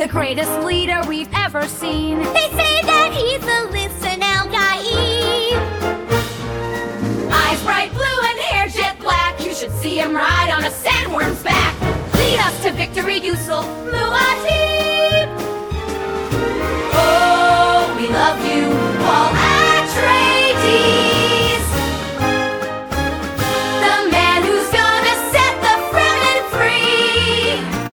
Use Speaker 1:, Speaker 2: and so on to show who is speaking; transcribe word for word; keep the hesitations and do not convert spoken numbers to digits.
Speaker 1: the greatest leader we've ever seen.
Speaker 2: They say that he's the least